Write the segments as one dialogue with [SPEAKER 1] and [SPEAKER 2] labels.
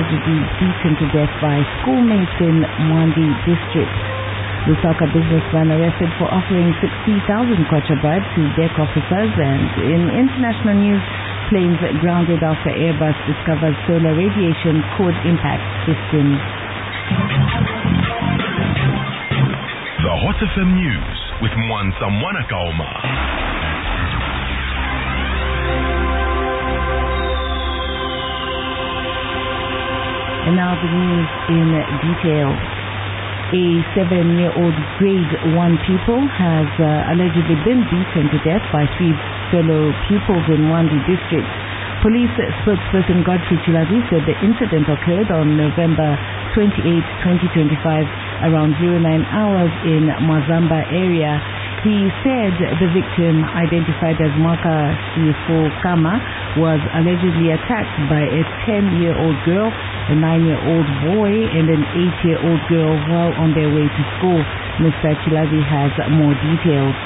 [SPEAKER 1] allegedly beaten to death by schoolmates in Mwandi district. Lusaka businessman arrested for offering 60,000 kwacha bribe to DEC officers. And in international news, planes grounded after Airbus discovers solar radiation could impact systems.
[SPEAKER 2] The Hot FM News with Mwansa Mwanakaoma.
[SPEAKER 1] And now the news in detail. A 7-year-old grade 1 pupil has allegedly been beaten to death by 3 fellow pupils in Mwandi district. Police spokesperson Godfrey Chilavi said the incident occurred on November 28, 2025, around 09 hours in Mazamba area. He said the victim, identified as Maka Shifokama, was allegedly attacked by a 10-year-old girl, a 9-year-old boy, and an 8-year-old girl while on their way to school. Mr. Chilavi has more details.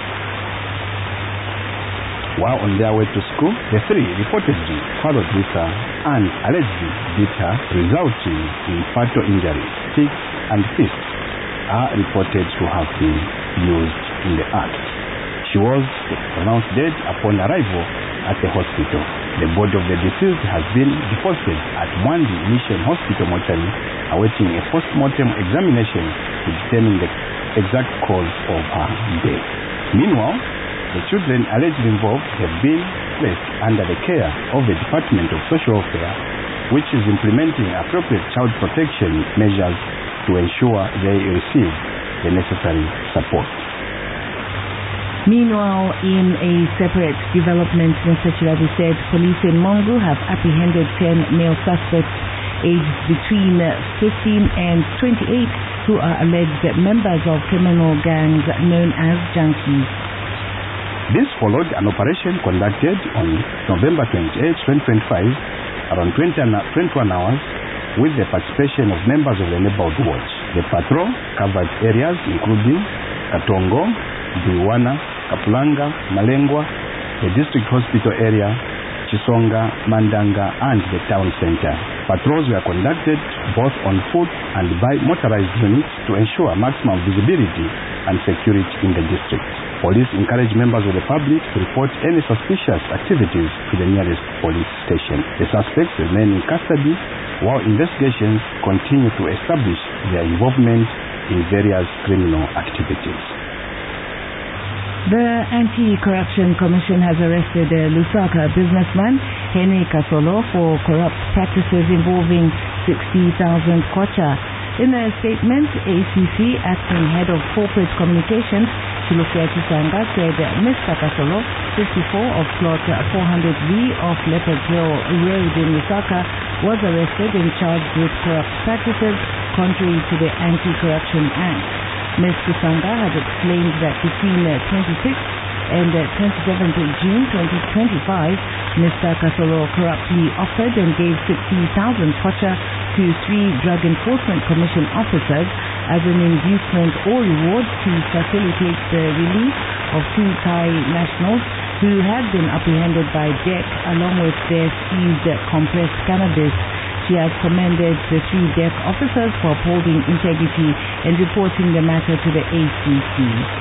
[SPEAKER 3] While on their way to school, the 3 reportedly followed Lisa and allegedly beat her, resulting in fatal injuries. 6 and 5 are reported to have been used in the act. She was pronounced dead upon arrival at the hospital. The body of the deceased has been deposited at Mwandi Mission Hospital mortuary, awaiting a post-mortem examination to determine the exact cause of her death. Meanwhile, the children allegedly involved have been placed under the care of the Department of Social Welfare, which is implementing appropriate child protection measures to ensure they receive the necessary support.
[SPEAKER 1] Meanwhile, in a separate development, Mr. Chilavi said police in Mongu have apprehended 10 male suspects aged between 15 and 28 who are alleged members of criminal gangs known as junkies.
[SPEAKER 3] This followed an operation conducted on November 28, 2025, around 21 hours, with the participation of members of the Neighborhood Watch. The patrol covered areas including Katongo, Biwana, Kapulanga, Malengwa, the district hospital area, Chisonga, Mandanga, and the town center. Patrols were conducted both on foot and by motorized units to ensure maximum visibility and security in the district. Police encourage members of the public to report any suspicious activities to the nearest police station. The suspects remain in custody while investigations continue to establish their involvement in various criminal activities.
[SPEAKER 1] The Anti-Corruption Commission has arrested a Lusaka businessman, Henry Kasolo, for corrupt practices involving 60,000 kwacha. In a statement, ACC Acting Head of Corporate Communications, Chilukia Chisanga, said Mr. Kasolo, 54 of plot 400B of Leopard Hill Road in Lusaka, was arrested and charged with corrupt practices contrary to the Anti-Corruption Act. Ms. Kusanga has explained that between 26th and 27th June 2025, Mr. Kasolo corruptly offered and gave 60,000 kwacha to 3 Drug Enforcement Commission officers as an inducement or reward to facilitate the release of 2 Thai nationals who had been apprehended by DEC along with their seized compressed cannabis. She has commended the 3 DEC officers for upholding integrity and reporting the matter to the ACC.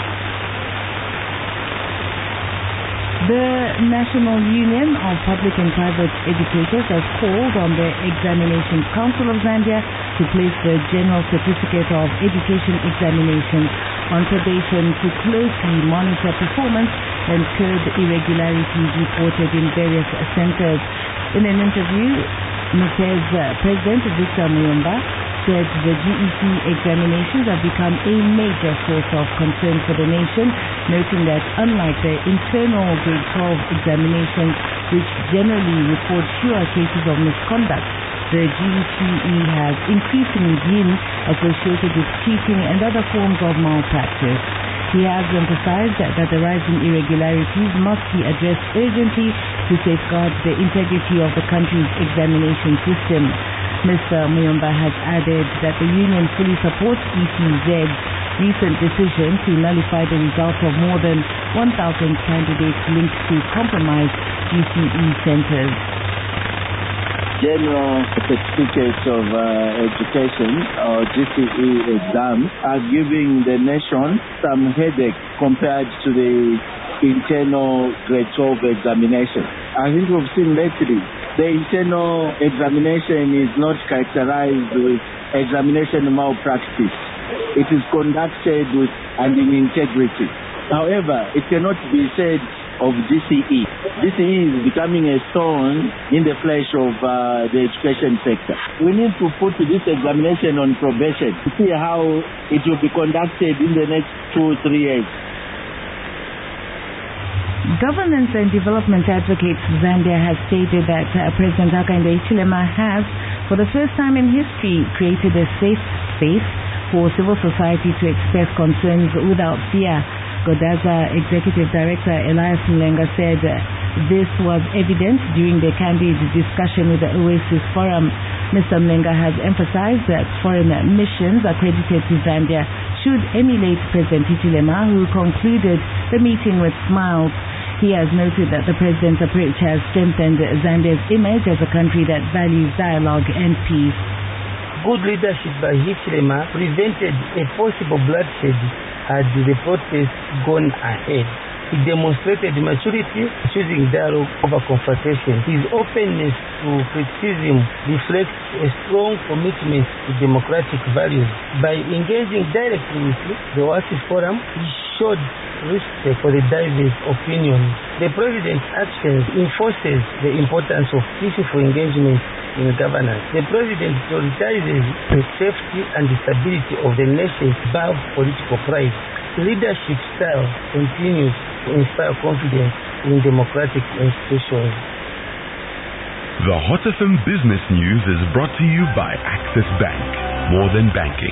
[SPEAKER 1] The National Union of Public and Private Educators has called on the Examinations Council of Zambia to place the General Certificate of Education Examinations on probation to closely monitor performance and curb irregularities reported in various centers. In an interview, NUPE's President Victor Muyomba said the GEC examinations have become a major source of concern for the nation, noting that unlike the internal grade 12 examinations, which generally report fewer cases of misconduct, the GECE has increasingly been associated with cheating and other forms of malpractice. He has emphasized that the rising irregularities must be addressed urgently to safeguard the integrity of the country's examination system. Mr. Muyomba has added that the union fully supports ECZ's recent decision to nullify the results of more than 1,000 candidates linked to compromised GCE centers.
[SPEAKER 4] General Certificate of Education, or GCE exam, are giving the nation some headache compared to the internal grade 12 examination. I think we've seen lately the internal examination is not characterized with examination malpractice. It is conducted with and in integrity. However, it cannot be said of GCE. GCE is becoming a thorn in the flesh of the education sector. We need to put this examination on probation to see how it will be conducted in the next 2-3 years.
[SPEAKER 1] Governance and Development Advocate Zambia has stated that President Hakainde Hichilema has, for the first time in history, created a safe space for civil society to express concerns without fear. Godaza Executive Director Elias Mlenga said this was evident during the candid discussion with the Oasis Forum. Mr. Mlenga has emphasized that foreign missions accredited to Zambia should emulate President Hichilema, who concluded the meeting with smiles. He has noted that the President's approach has strengthened Zambia's image as a country that values dialogue and peace.
[SPEAKER 5] Good leadership by Hichilema prevented a possible bloodshed had the protests gone ahead. He demonstrated maturity, choosing dialogue over confrontation. His openness to criticism reflects a strong commitment to democratic values. By engaging directly with the Oasis Forum, he showed respect for the diverse opinions. The President's actions enforces the importance of peaceful engagement in governance. The President prioritizes the safety and the stability of the nation above political pride. Leadership style continues to inspire confidence in democratic institutions.
[SPEAKER 2] The Hot FM Business News is brought to you by Access Bank. More than banking.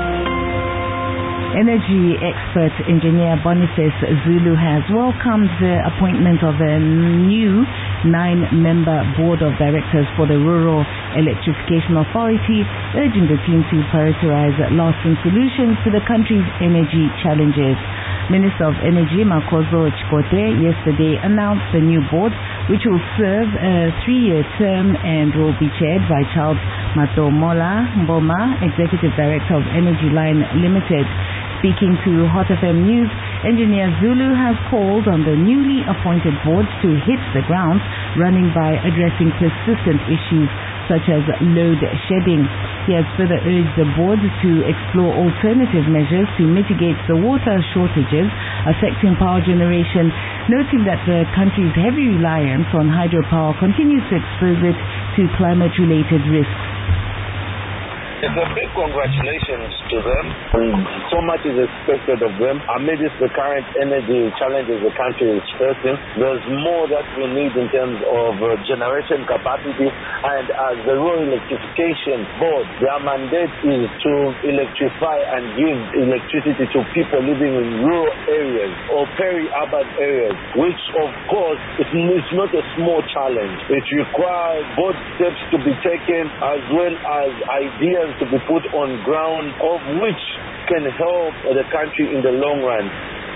[SPEAKER 1] Energy expert engineer Boniface Zulu has welcomed the appointment of a new 9-member board of directors for the Rural Electrification Authority, urging the team to prioritize lasting solutions to the country's energy challenges. Minister of Energy Makozo Chikote yesterday announced the new board, which will serve a 3-year term and will be chaired by Charles Matomola Mboma, Executive Director of Energy Line Limited. Speaking to Hot FM News, Engineer Zulu has called on the newly appointed board to hit the ground running by addressing persistent issues such as load shedding. He has further urged the board to explore alternative measures to mitigate the water shortages affecting power generation, noting that the country's heavy reliance on hydropower continues to expose it to climate-related risks.
[SPEAKER 6] It's a big congratulations to them. So much is expected of them. Amidst the current energy challenges the country is facing, there's more that we need in terms of generation capacity. And as the Rural Electrification Board, their mandate is to electrify and give electricity to people living in rural areas or peri-urban areas, which of course is not a small challenge. It requires both steps to be taken as well as ideas to be put on ground, of which can help the country in the long run.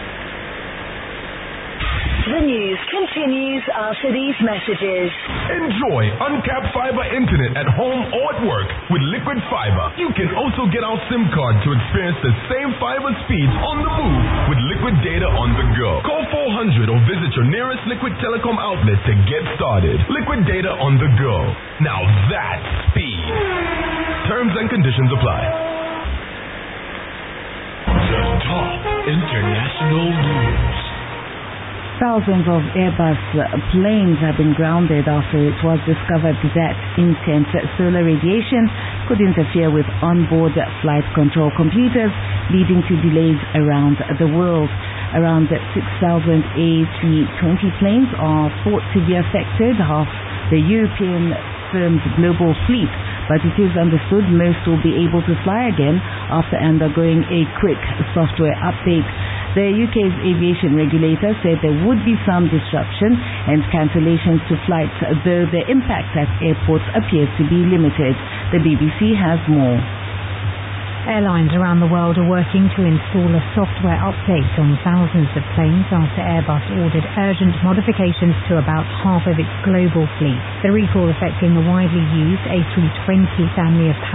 [SPEAKER 7] The news continues after these messages.
[SPEAKER 2] Enjoy uncapped fiber internet at home or at work with Liquid Fiber. You can also get our SIM card to experience the same fiber speeds on the move with Liquid Data on the go. Call 400 or visit your nearest Liquid Telecom outlet to get started. Liquid Data on the go. Now that's speed. Terms and conditions apply.
[SPEAKER 8] The top international news.
[SPEAKER 1] Thousands of Airbus planes have been grounded after it was discovered that intense solar radiation could interfere with onboard flight control computers, leading to delays around the world. Around 6,000 A320 planes are thought to be affected, half the European firm's global fleet, but it is understood most will be able to fly again after undergoing a quick software update. The UK's aviation regulator said there would be some disruption and cancellations to flights, though the impact at airports appears to be limited. The BBC has more.
[SPEAKER 9] Airlines around the world are working to install a software update on thousands of planes after Airbus ordered urgent modifications to about half of its global fleet. The recall affecting the widely used A320 family of